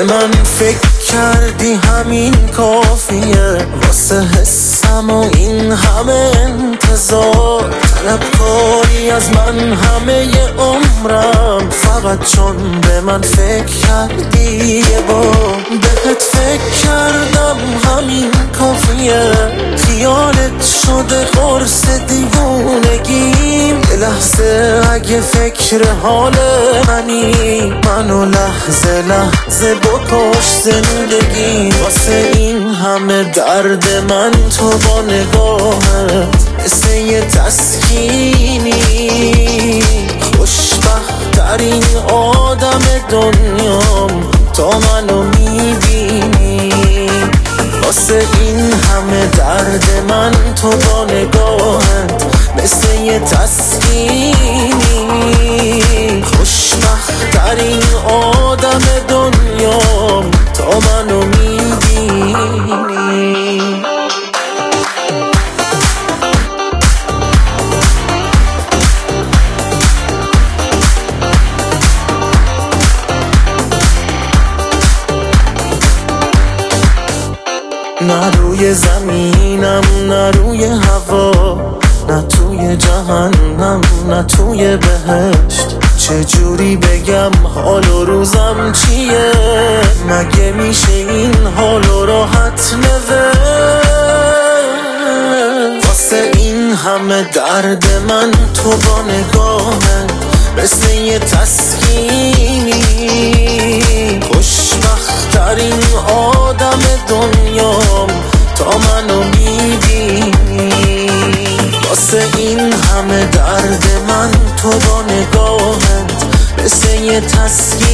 به من فکر کردی همین کافیه واسه حسم و این همه انتظار طلبکاری از من همه عمرم فقط چون به من فکر کردی یه بار بهت فکر کردم همین کافیه خیالت شده قرص دیوونگیم یه لحظه اگه فکر حال منی منو لحظه لحظه بکش زندگی واسه این همه درد من تو با نگاهت مثل یه تسکینی خوشبخت ترین آدم دنیام تا منو میبینی واسه این همه درد من تو با نگاهت مثل یه تسکینی خوشبخت ترین آدم دنیام تا منو میبینی نه روی زمینم نه روی هوا نه توی جهنم نه توی بهشت چجوری بگم حال و روزم چیه مگه میشه این حال و راحت نوشت واسه این همه درد من تو با نگاهت مثل یه تسکینی خوشبخت ترین آدم دنیام تا منو میبینی واسه این همه درد من تو با نگاهت مثل یه تسکینی